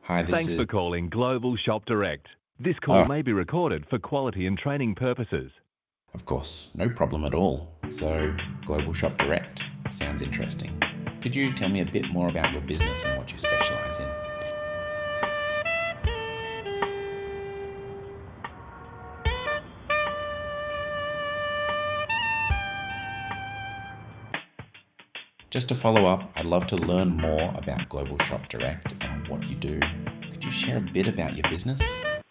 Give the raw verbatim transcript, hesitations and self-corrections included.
Hi, this Thanks is. for calling Global Shop Direct. This call Oh, may be recorded for quality and training purposes. of course, no problem at all. So, Global Shop Direct sounds interesting. Could you tell me a bit more about your business and what you specialize in? Just to follow up, I'd love to learn more about Global Shop Direct and what you do. Could you share a bit about your business?